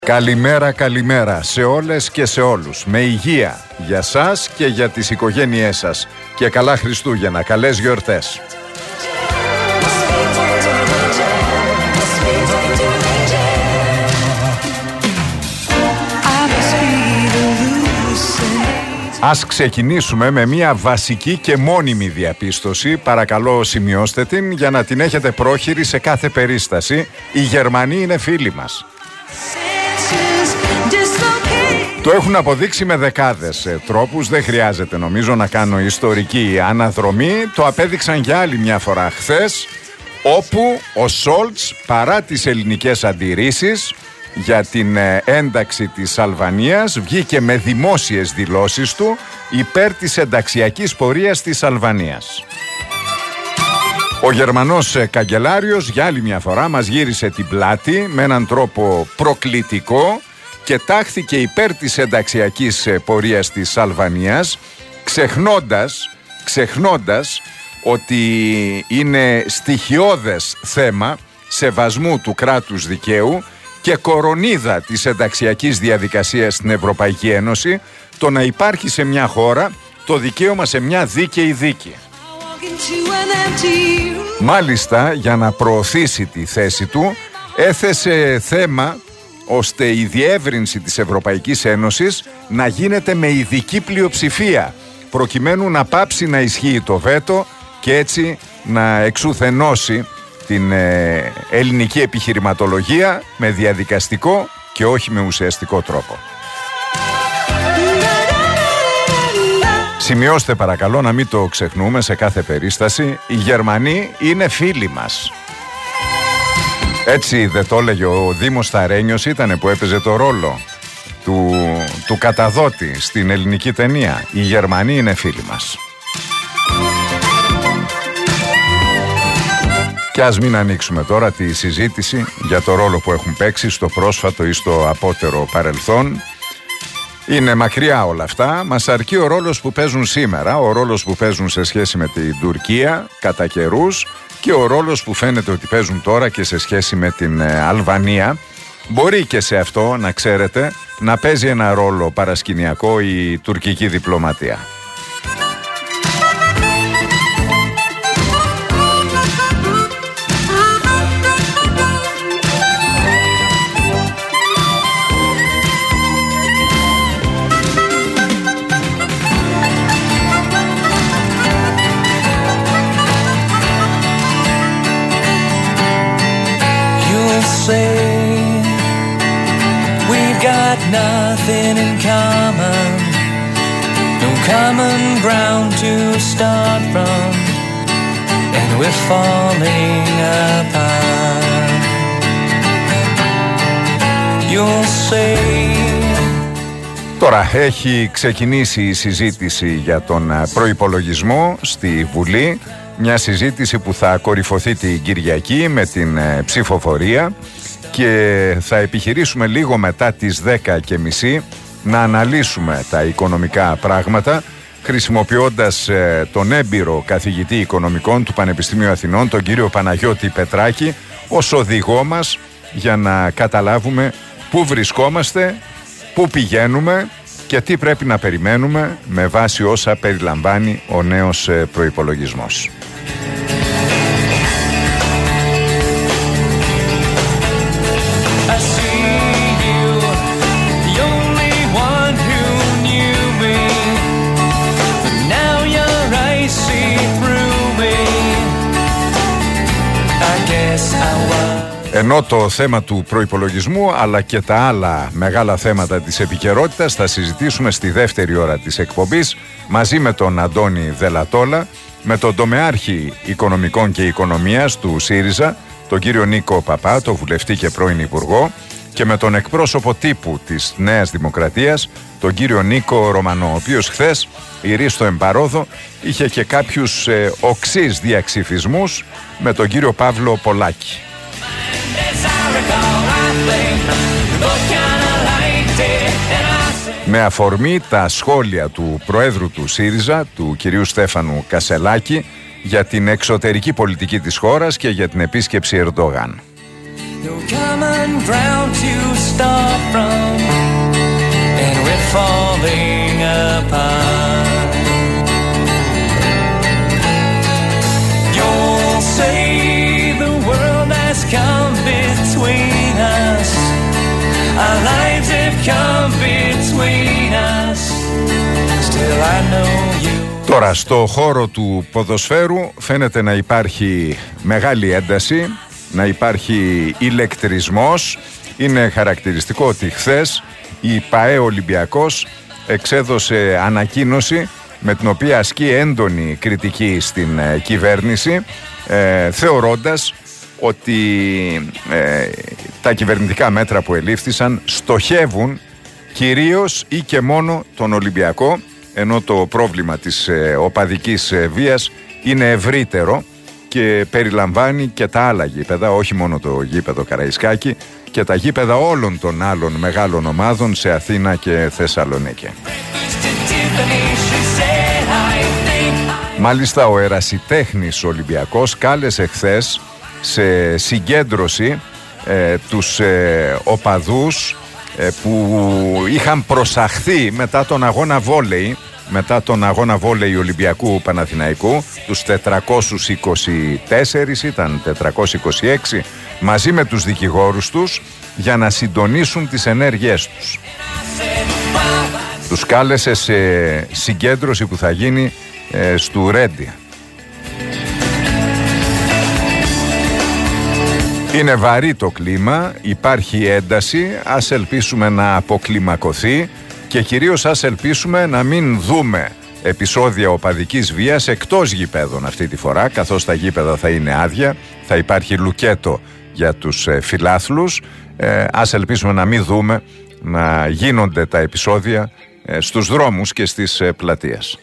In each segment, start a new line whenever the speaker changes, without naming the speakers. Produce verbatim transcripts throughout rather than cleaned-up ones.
Καλημέρα, καλημέρα σε όλες και σε όλους. Με υγεία για σας και για τις οικογένειές σας. Και καλά Χριστούγεννα, καλές γιορτές. Ας ξεκινήσουμε με μια βασική και μόνιμη διαπίστωση. Παρακαλώ σημειώστε την για να την έχετε πρόχειρη σε κάθε περίσταση. Οι Γερμανοί είναι φίλοι μας. Το έχουν αποδείξει με δεκάδες ε, τρόπους, δεν χρειάζεται νομίζω να κάνω ιστορική αναδρομή. Το απέδειξαν για άλλη μια φορά χθες, όπου ο Σόλτς, παρά τις ελληνικές αντιρρήσεις για την ε, ένταξη της Αλβανίας, βγήκε με δημόσιες δηλώσεις του υπέρ της ενταξιακής πορείας της Αλβανίας. Ο Γερμανός ε, καγκελάριος για άλλη μια φορά μας γύρισε την πλάτη με έναν τρόπο προκλητικό και τάχθηκε υπέρ της ενταξιακής πορείας της Αλβανίας, ξεχνώντας, ξεχνώντας ότι είναι στοιχειώδες θέμα σεβασμού του κράτους δικαίου και κορονίδα της ενταξιακής διαδικασίας στην Ευρωπαϊκή Ένωση το να υπάρχει σε μια χώρα το δικαίωμα σε μια δίκαιη δίκη. Μάλιστα, για να προωθήσει τη θέση του, έθεσε θέμα ώστε η διεύρυνση της Ευρωπαϊκής Ένωσης να γίνεται με ειδική πλειοψηφία, προκειμένου να πάψει να ισχύει το βέτο και έτσι να εξουθενώσει την ε, ελληνική επιχειρηματολογία με διαδικαστικό και όχι με ουσιαστικό τρόπο. Σημειώστε παρακαλώ, να μην το ξεχνούμε σε κάθε περίσταση, οι Γερμανοί είναι φίλοι μας. Έτσι δεν το έλεγε ο Δήμος Θαρένιος, ήτανε, που έπαιζε το ρόλο του, του καταδότη στην ελληνική ταινία. Οι Γερμανοί είναι φίλοι μας. Και ας μην ανοίξουμε τώρα τη συζήτηση για το ρόλο που έχουν παίξει στο πρόσφατο ή στο απότερο παρελθόν. Είναι μακριά όλα αυτά. Μας αρκεί ο ρόλος που παίζουν σήμερα, ο ρόλος που παίζουν σε σχέση με την Τουρκία κατά καιρούς και ο ρόλος που φαίνεται ότι παίζουν τώρα και σε σχέση με την Αλβανία. Μπορεί και σε αυτό, να ξέρετε, να παίζει ένα ρόλο παρασκηνιακό η τουρκική διπλωματία.
Nothing in common, no common ground to start from, and we're falling apart. You'll say.
Τώρα έχει ξεκινήσει η συζήτηση για τον προϋπολογισμό στη Βουλή, μια συζήτηση που θα κορυφωθεί την Κυριακή με την ψηφοφορία. Και θα επιχειρήσουμε λίγο μετά τις δέκα και μισή να αναλύσουμε τα οικονομικά πράγματα, χρησιμοποιώντας ε, τον έμπειρο καθηγητή οικονομικών του Πανεπιστημίου Αθηνών, τον κύριο Παναγιώτη Πετράκη, ως οδηγό μας για να καταλάβουμε πού βρισκόμαστε, πού πηγαίνουμε και τι πρέπει να περιμένουμε με βάση όσα περιλαμβάνει ο νέος ε, προϋπολογισμός. Ενώ το θέμα του προϋπολογισμού αλλά και τα άλλα μεγάλα θέματα της επικαιρότητας θα συζητήσουμε στη δεύτερη ώρα της εκπομπής μαζί με τον Αντώνη Δελατόλα, με τον τομεάρχη οικονομικών και οικονομίας του ΣΥΡΙΖΑ, τον κύριο Νίκο Παπά, το βουλευτή και πρώην υπουργό, και με τον εκπρόσωπο τύπου της Νέας Δημοκρατίας, τον κύριο Νίκο Ρωμανό, ο οποίος χθες, ηρίστο εμπαρόδο, είχε και κάποιους ε, οξύς διαξυφισμούς με τον κύριο Παύλο Πολάκη. Με αφορμή τα σχόλια του Προέδρου του ΣΥΡΙΖΑ, του κυρίου Στέφανου Κασελάκη, για την εξωτερική πολιτική της χώρας και για την επίσκεψη Ερντογάν.
No common ground to start from, and we're falling apart. You'll say the world has come between us, our lives have come between us, still I know you.
Τώρα στο χώρο του ποδοσφαίρου φαίνεται να υπάρχει μεγάλη ένταση, να υπάρχει ηλεκτρισμός. Είναι χαρακτηριστικό ότι χθες η ΠΑΕ Ολυμπιακός εξέδωσε ανακοίνωση με την οποία ασκεί έντονη κριτική στην ε, κυβέρνηση, ε, θεωρώντας ότι ε, τα κυβερνητικά μέτρα που ελήφθησαν στοχεύουν κυρίως ή και μόνο τον Ολυμπιακό, ενώ το πρόβλημα της ε, οπαδικής ε, βίας είναι ευρύτερο και περιλαμβάνει και τα άλλα γήπεδα, όχι μόνο το γήπεδο Καραϊσκάκη, και τα γήπεδα όλων των άλλων μεγάλων ομάδων σε Αθήνα και Θεσσαλονίκη. Μάλιστα ο ερασιτέχνης Ολυμπιακός κάλεσε χθες σε συγκέντρωση ε, τους ε, οπαδούς ε, που είχαν προσαχθεί μετά τον αγώνα βόλεϊ, μετά τον αγώνα βόλεϊ Ολυμπιακού Παναθηναϊκού, τους τετρακόσιους είκοσι τέσσερα, ήταν τετρακόσιοι είκοσι έξι, μαζί με τους δικηγόρους τους για να συντονίσουν τις ενέργειές τους. Τους κάλεσε σε συγκέντρωση που θα γίνει ε, στου Ρέντι. Είναι βαρύ το κλίμα, υπάρχει ένταση, ας ελπίσουμε να αποκλιμακωθεί και κυρίως ας ελπίσουμε να μην δούμε επεισόδια οπαδικής βίας εκτός γηπέδων αυτή τη φορά, καθώς τα γήπεδα θα είναι άδεια, θα υπάρχει λουκέτο για τους ε, φιλάθλους. Ε, ας ελπίσουμε να μην δούμε να γίνονται τα επεισόδια ε, στους δρόμους και στις ε, πλατείες.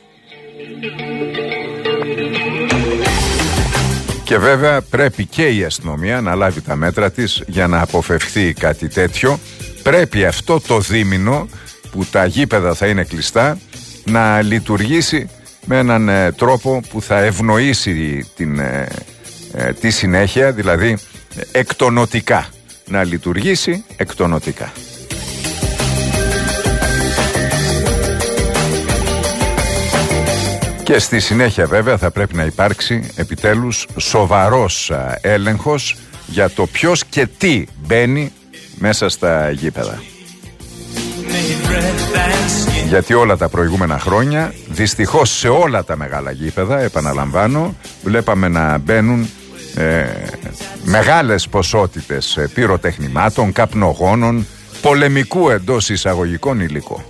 Και βέβαια πρέπει και η αστυνομία να λάβει τα μέτρα της για να αποφευχθεί κάτι τέτοιο. Πρέπει αυτό το δίμηνο που τα γήπεδα θα είναι κλειστά να λειτουργήσει με έναν ε, τρόπο που θα ευνοήσει την, ε, ε, τη συνέχεια, δηλαδή εκτονοτικά. Να λειτουργήσει εκτονοτικά. Και στη συνέχεια βέβαια θα πρέπει να υπάρξει επιτέλους σοβαρός έλεγχος για το ποιος και τι μπαίνει μέσα στα γήπεδα. Γιατί όλα τα προηγούμενα χρόνια, δυστυχώς σε όλα τα μεγάλα γήπεδα, επαναλαμβάνω, βλέπαμε να μπαίνουν ε, μεγάλες ποσότητες πυροτεχνημάτων, καπνογόνων, πολεμικού εντός εισαγωγικών υλικού.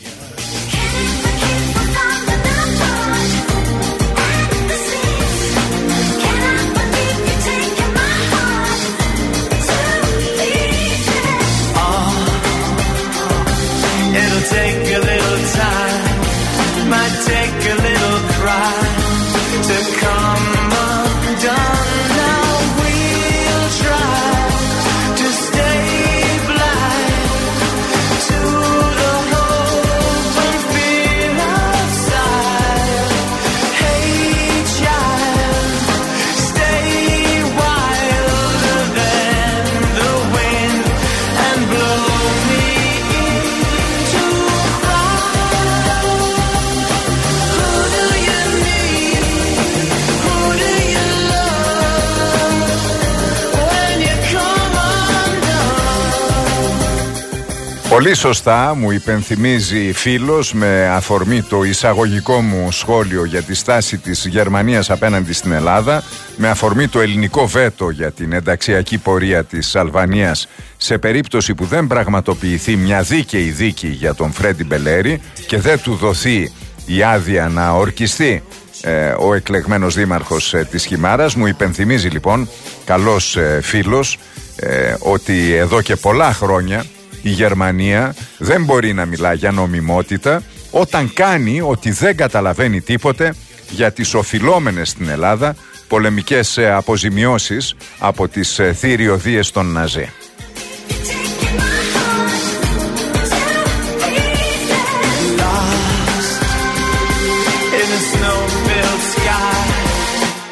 Πολύ σωστά μου υπενθυμίζει φίλος με αφορμή το εισαγωγικό μου σχόλιο για τη στάση της Γερμανίας απέναντι στην Ελλάδα, με αφορμή το ελληνικό βέτο για την ενταξιακή πορεία της Αλβανίας σε περίπτωση που δεν πραγματοποιηθεί μια δίκαιη δίκη για τον Φρέντι Μπελέρη και δεν του δοθεί η άδεια να ορκιστεί ε, ο εκλεγμένος δήμαρχος ε, της Χιμάρας. Μου υπενθυμίζει λοιπόν καλός ε, φίλος ε, ότι εδώ και πολλά χρόνια η Γερμανία δεν μπορεί να μιλά για νομιμότητα όταν κάνει ότι δεν καταλαβαίνει τίποτε για τις οφειλόμενες στην Ελλάδα πολεμικές αποζημιώσεις από τις θηριωδίες των Ναζί.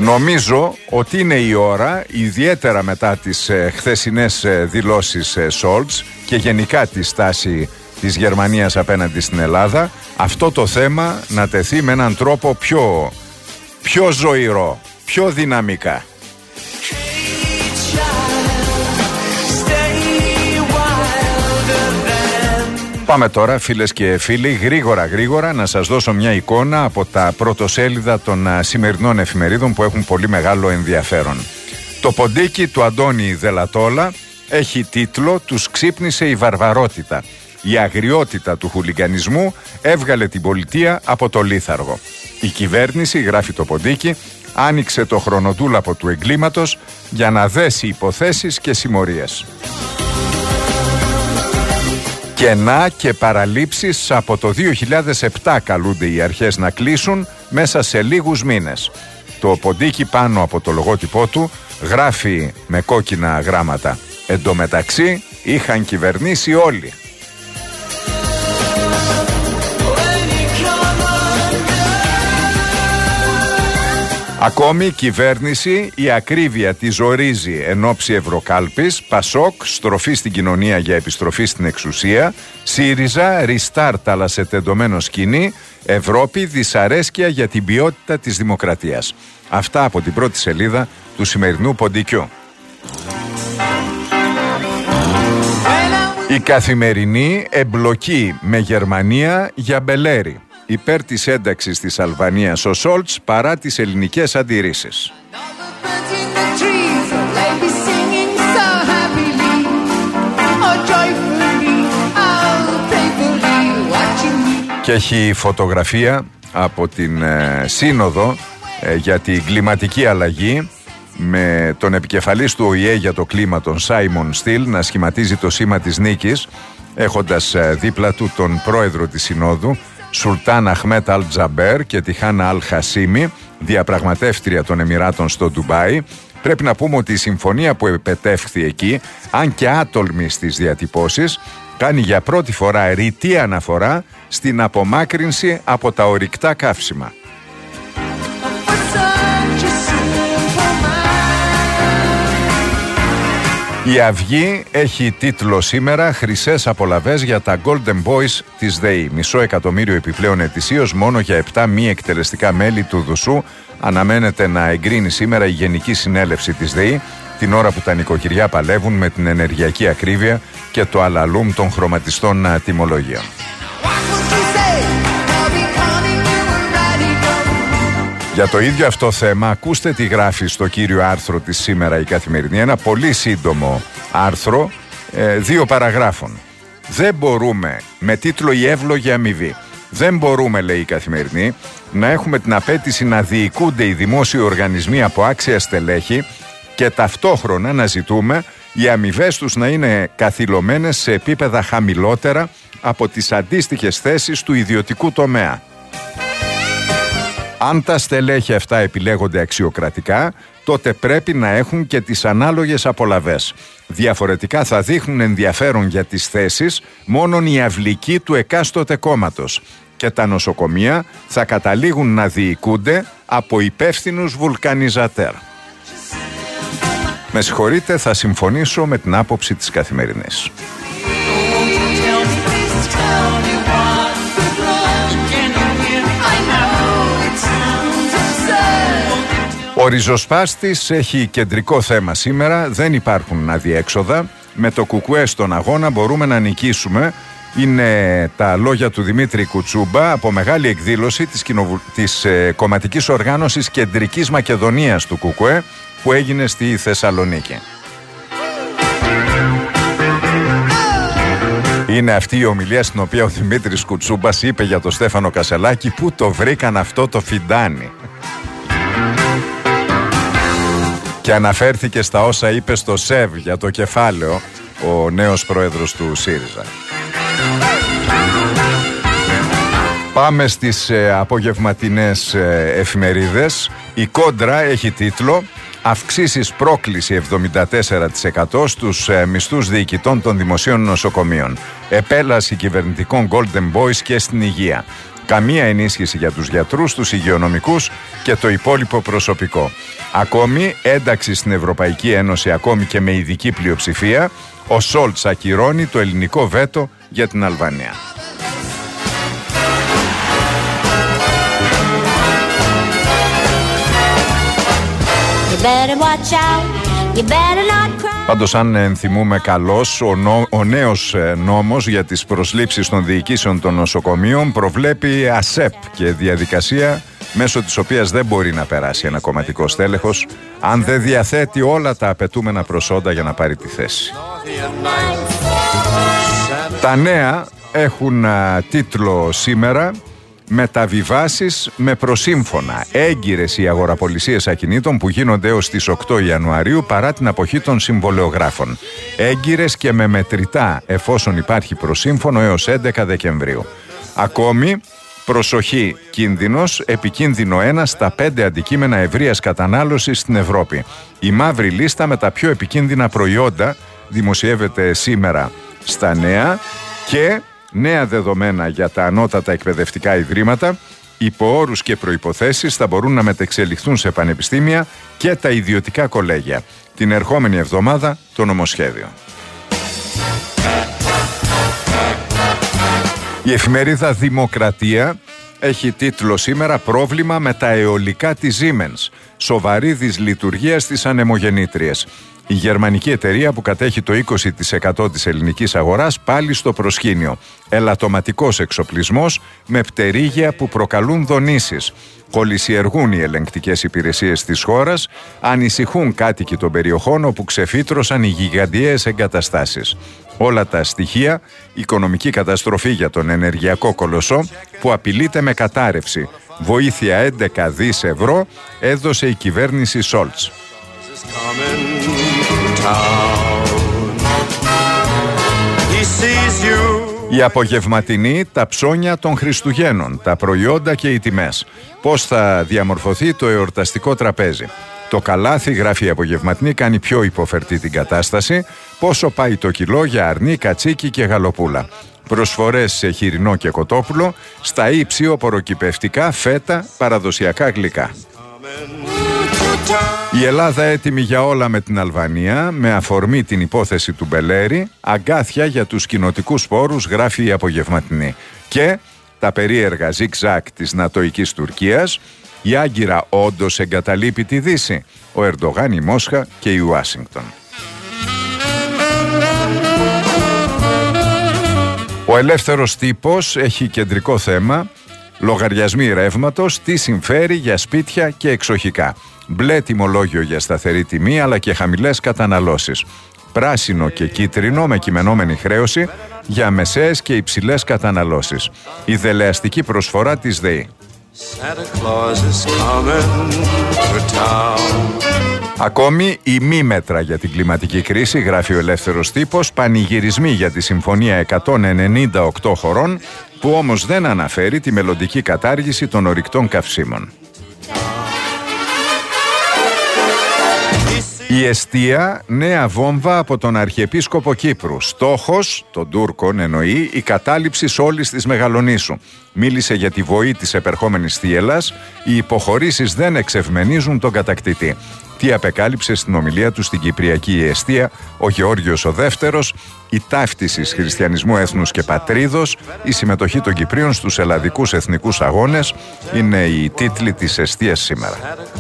Νομίζω ότι είναι η ώρα, ιδιαίτερα μετά τις ε, χθεσινές ε, δηλώσεις ε, Σόλτς και γενικά τη στάση της Γερμανίας απέναντι στην Ελλάδα, αυτό το θέμα να τεθεί με έναν τρόπο πιο, πιο ζωηρό, πιο δυναμικά. Πάμε τώρα, φίλες και φίλοι, γρήγορα γρήγορα να σας δώσω μια εικόνα από τα πρωτοσέλιδα των σημερινών εφημερίδων που έχουν πολύ μεγάλο ενδιαφέρον. Το ποντίκι του Αντώνη Δελατόλα έχει τίτλο «Τους ξύπνησε η βαρβαρότητα. Η αγριότητα του χουλιγκανισμού έβγαλε την πολιτεία από το λίθαργο. Η κυβέρνηση», γράφει το ποντίκι, «άνοιξε το χρονοτούλαπο του εγκλήματος για να δέσει υποθέσεις και συμμορίες». Κενά και παραλήψεις από το δύο χιλιάδες επτά καλούνται οι αρχές να κλείσουν μέσα σε λίγους μήνες. Το ποντίκι πάνω από το λογότυπό του γράφει με κόκκινα γράμματα «Εντωμεταξύ είχαν κυβερνήσει όλοι». Ακόμη η κυβέρνηση, η ακρίβεια τη ζορίζει εν ώψη Ευρωκάλπης, Πασόκ, στροφή στην κοινωνία για επιστροφή στην εξουσία, ΣΥΡΙΖΑ, restart αλλά σε τεντωμένο σκηνή, Ευρώπη, δυσαρέσκεια για την ποιότητα της δημοκρατίας. Αυτά από την πρώτη σελίδα του σημερινού ποντικιού. Η Καθημερινή, εμπλοκή με Γερμανία για Μπελέρη. Υπέρ της ένταξης της Αλβανίας ο Σόλτς παρά τις ελληνικές αντιρρήσεις. Και έχει φωτογραφία από την ε, σύνοδο ε, για την κλιματική αλλαγή με τον επικεφαλής του Ο Η Ε για το κλίμα, τον Σάιμον Στιλ, να σχηματίζει το σήμα της νίκης, έχοντας ε, δίπλα του τον πρόεδρο της συνόδου Σουλτάν Αχμέτ Αλ Τζαμπέρ και τη Χάνα Αλ Χασίμι, διαπραγματεύτρια των Εμιράτων στο Ντουμπάι. Πρέπει να πούμε ότι η συμφωνία που επετεύχθη εκεί, αν και άτολμη στις διατυπώσεις, κάνει για πρώτη φορά ρητή αναφορά στην απομάκρυνση από τα ορυκτά καύσιμα. Η Αυγή έχει τίτλο σήμερα «Χρυσές απολαβές για τα Golden Boys της ΔΕΗ». Μισό εκατομμύριο επιπλέον ετησίως μόνο για επτά μη εκτελεστικά μέλη του Δουσού. Αναμένεται να εγκρίνει σήμερα η Γενική Συνέλευση της ΔΕΗ, την ώρα που τα νοικοκυριά παλεύουν με την ενεργειακή ακρίβεια και το αλαλούμ των χρωματιστών τιμολογίων. Για το ίδιο αυτό θέμα, ακούστε τι γράφει στο κύριο άρθρο της σήμερα η Καθημερινή. Ένα πολύ σύντομο άρθρο, ε, δύο παραγράφων. Δεν μπορούμε, με τίτλο «Η εύλογη αμοιβή», δεν μπορούμε, λέει η Καθημερινή, να έχουμε την απέτηση να διοικούνται οι δημόσιοι οργανισμοί από άξια στελέχη και ταυτόχρονα να ζητούμε οι αμοιβές τους να είναι καθυλωμένες σε επίπεδα χαμηλότερα από τις αντίστοιχες θέσεις του ιδιωτικού τομέα. Αν τα στελέχη αυτά επιλέγονται αξιοκρατικά, τότε πρέπει να έχουν και τις ανάλογες απολαβές. Διαφορετικά θα δείχνουν ενδιαφέρον για τις θέσεις μόνον οι αυλικοί του εκάστοτε κόμματος και τα νοσοκομεία θα καταλήγουν να διοικούνται από υπεύθυνους βουλκανιζατέρ. Με συγχωρείτε, θα συμφωνήσω με την άποψη της Καθημερινής. Ο ριζοσπάστης έχει κεντρικό θέμα σήμερα, δεν υπάρχουν αδιέξοδα. Με το κουκουέ στον αγώνα μπορούμε να νικήσουμε. Είναι τα λόγια του Δημήτρη Κουτσούμπα από μεγάλη εκδήλωση της, κοινοβου... της ε, κομματικής οργάνωσης Κεντρικής Μακεδονίας του κουκουέ που έγινε στη Θεσσαλονίκη. Είναι αυτή η ομιλία στην οποία ο Δημήτρης Κουτσούμπας είπε για τον Στέφανο Κασελάκη «Πού το βρήκαν αυτό το φιντάνι». Και αναφέρθηκε στα όσα είπε στο ΣΕΒ για το κεφάλαιο ο νέος πρόεδρος του ΣΥΡΙΖΑ. Πάμε στις ε, απογευματινές ε, εφημερίδες. Η Κόντρα έχει τίτλο Αυξήσεις πρόκληση εβδομήντα τέσσερα τοις εκατό στους ε, μισθούς διοικητών των δημοσίων νοσοκομείων. Επέλαση κυβερνητικών Golden Boys και στην υγεία. Καμία ενίσχυση για τους γιατρούς, τους υγειονομικούς και το υπόλοιπο προσωπικό. Ακόμη ένταξη στην Ευρωπαϊκή Ένωση, ακόμη και με ειδική πλειοψηφία. Ο Σόλτς ακυρώνει το ελληνικό βέτο για την Αλβανία. Πάντως, αν ενθυμούμε καλώς, ο, νο, ο νέος νόμος για τις προσλήψεις των διοικήσεων των νοσοκομείων προβλέπει ΑΣΕΠ και διαδικασία μέσω της οποίας δεν μπορεί να περάσει ένα κομματικό στέλεχος αν δεν διαθέτει όλα τα απαιτούμενα προσόντα για να πάρει τη θέση. Τα νέα έχουν α, τίτλο σήμερα «Μεταβιβάσεις με προσύμφωνα. Έγκυρες οι αγοραπολισίες ακινήτων που γίνονται έως τις οκτώ Ιανουαρίου παρά την αποχή των συμβολεογράφων. Έγκυρες και με μετρητά εφόσον υπάρχει προσύμφωνο έως έντεκα Δεκεμβρίου. Ακόμη, προσοχή, κίνδυνος, επικίνδυνο ένα στα πέντε αντικείμενα ευρείας κατανάλωσης στην Ευρώπη. Η μαύρη λίστα με τα πιο επικίνδυνα προϊόντα δημοσιεύεται σήμερα στα νέα και νέα δεδομένα για τα ανώτατα εκπαιδευτικά ιδρύματα, υπό όρους και προϋποθέσεις θα μπορούν να μετεξελιχθούν σε πανεπιστήμια και τα ιδιωτικά κολέγια. Την ερχόμενη εβδομάδα το νομοσχέδιο. Η εφημερίδα Δημοκρατία έχει τίτλο σήμερα «Πρόβλημα με τα αιωλικά της Siemens. Σοβαρή δυσλειτουργία στις ανεμογεννήτριες». Η γερμανική εταιρεία που κατέχει το είκοσι τοις εκατό της ελληνικής αγοράς πάλι στο προσκήνιο. Ελαττωματικός εξοπλισμός με πτερίγια που προκαλούν δονήσεις. Κολυσιεργούν οι ελεγκτικές υπηρεσίες της χώρας, ανησυχούν κάτοικοι των περιοχών όπου ξεφύτρωσαν οι γιγαντιαίες εγκαταστάσεις. Όλα τα στοιχεία, οικονομική καταστροφή για τον ενεργειακό κολοσσό που απειλείται με κατάρρευση. Βοήθεια έντεκα δις ευρώ έδωσε η κυβέρνηση Σόλτς. Η απογευματινή, τα ψώνια των Χριστουγέννων, τα προϊόντα και οι τιμές. Πώς θα διαμορφωθεί το εορταστικό τραπέζι. Το καλάθι, γράφει η απογευματινή, κάνει πιο υποφερτή την κατάσταση. Πόσο πάει το κιλό για αρνί, κατσίκι και γαλοπούλα. Προσφορές σε χοιρινό και κοτόπουλο, στα ύψη οπωροκυπευτικά, φέτα, παραδοσιακά γλυκά. Η Ελλάδα έτοιμη για όλα με την Αλβανία, με αφορμή την υπόθεση του Μπελέρη, αγκάθια για τους κοινοτικούς πόρους, γράφει η απογευματινή. Και τα περίεργα ζικ-ζακ της νατοικής Τουρκίας, η Άγκυρα όντως εγκαταλείπει τη Δύση, ο Ερντογάν, η Μόσχα και η Ουάσιγκτον. Ο ελεύθερος τύπος έχει κεντρικό θέμα λογαριασμοί ρεύματος, τι συμφέρει για σπίτια και εξοχικά. Μπλε τιμολόγιο για σταθερή τιμή αλλά και χαμηλές καταναλώσεις. Πράσινο και κίτρινο με κειμενόμενη χρέωση για μεσαίες και υψηλές καταναλώσεις. Η δελεαστική προσφορά της ΔΕΗ. Ακόμη η μη μέτρα για την κλιματική κρίση, γράφει ο ελεύθερος τύπος, πανηγυρισμοί για τη συμφωνία εκατόν ενενήντα οκτώ χωρών που όμως δεν αναφέρει τη μελλοντική κατάργηση των ορυκτών καυσίμων. Η εστία, νέα βόμβα από τον Αρχιεπίσκοπο Κύπρου. Στόχος, των Τούρκων εννοεί, η κατάληψη όλης της Μεγαλονήσου. Μίλησε για τη βοή της επερχόμενης θύελλας. Οι υποχωρήσεις δεν εξευμενίζουν τον κατακτητή. Τι απεκάλυψε στην ομιλία του στην Κυπριακή εστία ο Γεώργιος ο Δεύτερος, η ταύτιση χριστιανισμού έθνους και πατρίδος, η συμμετοχή των Κυπρίων στους ελλαδικούς εθνικούς αγώνες είναι οι τίτλοι της εστίας σήμερα.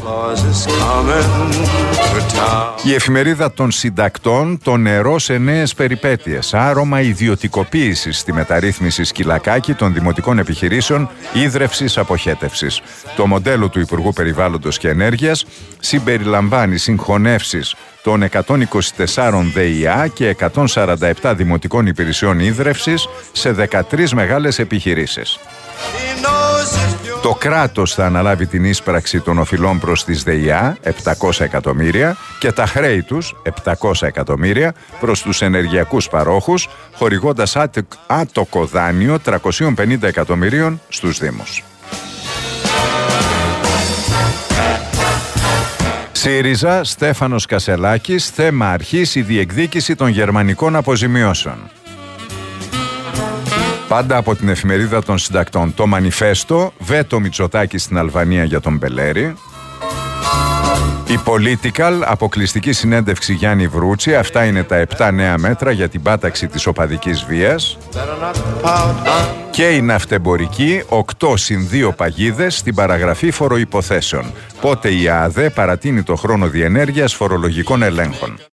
Η εφημερίδα των συντακτών, το νερό σε νέες περιπέτειες, άρωμα ιδιωτικοποίησης στη μεταρρύθμιση Σκυλακάκη των δημοτικών επιχειρήσεων ίδρευσης αποχέτευσης. Το μοντέλο του Υπουργού Περιβάλλοντος και Ενέργειας συμπεριλαμβάνει συγχωνεύσεις των εκατόν είκοσι τέσσερα ΔΕΙΑ και εκατόν σαράντα επτά δημοτικών υπηρεσιών ίδρευσης σε δεκατρείς μεγάλες επιχειρήσεις. Το κράτος θα αναλάβει την ίσπραξη των οφειλών προς τις ΔΕΙΑ, επτακόσια εκατομμύρια, και τα χρέη τους, επτακόσια εκατομμύρια, προς τους ενεργειακούς παρόχους, χορηγώντας άτοκο δάνειο τριακόσια πενήντα εκατομμυρίων στους Δήμους. ΣΥΡΙΖΑ, Στέφανος Κασελάκης, θέμα αρχής η διεκδίκηση των γερμανικών αποζημιώσεων. Πάντα από την εφημερίδα των συντακτών, το Μανιφέστο, βέτο Μητσοτάκη στην Αλβανία για τον Μπελέρη. Η Political, αποκλειστική συνέντευξη Γιάννη Βρούτσι, αυτά είναι τα επτά νέα μέτρα για την πάταξη της οπαδικής βίας. Και η Ναυτεμπορική, οκτώ συν δύο παγίδες στην παραγραφή φοροϋποθέσεων. Πότε η ΑΔΕ παρατείνει το χρόνο διενέργειας φορολογικών ελέγχων.